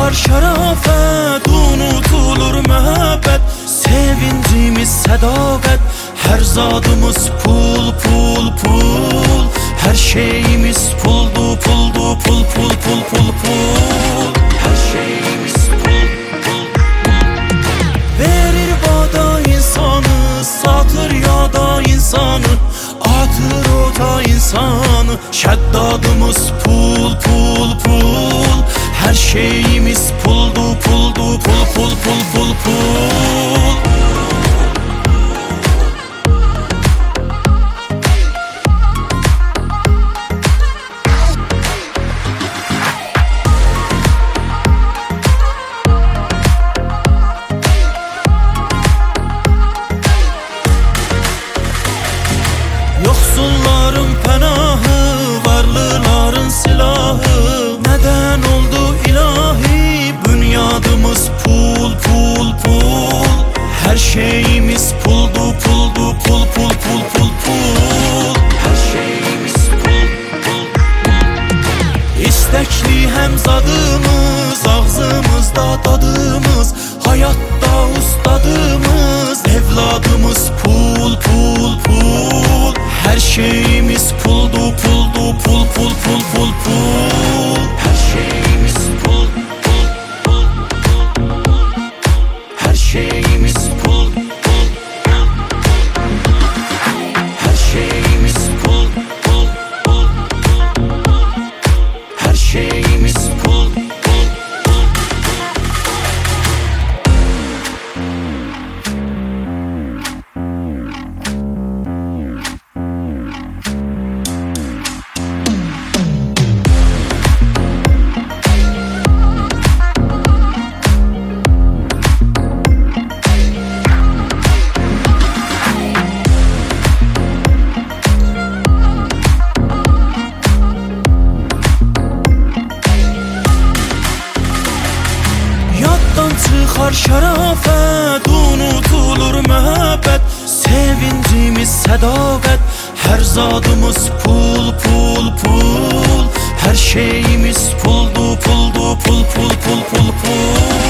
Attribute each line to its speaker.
Speaker 1: çıxar şərafət, unutulur məhəbbət, sevincimiz sədaqət, hər zadımız pul, pul, pul, hər şeyimiz puldu, puldu, pul, pul, pul, pul, pul, hər şeyimiz pul, pul, pul. Verir bada insanı, satır yada insanı, atır ota insanı, şəddadımız pul, pul, pul, hər şeyimiz puldu, puldu, pul, pul, pul, pul, pul. Yoxsulların pənahı, varlıların silahı, nədən oldu ilahi, bünyadımız pul, pul, pul, hər şeyimiz puldu, puldu, pul, pul, pul, pul, pul, hər şeyimiz pul, pul, pul. İstəkli həmzadımız, ağzımızda dadımız, hayatda ustadımız, evladımız pul, pul, pul, hər şeyimiz puldu, puldu, pul, pul, pul, pul, pul, hər şeyimiz pul, pul, pul, pul, pul, hər şeyimiz pul, pul, pul, hər şeyimiz pul, pul, pul, pul, hər şeyimiz pul, pul, pul. Çıxar şərafət, unutulur məhəbbət, sevincimiz sədaqət, hər zadımız pul, pul, pul, hər şeyimiz puldu, puldu, pul, pul, pul, pul, pul.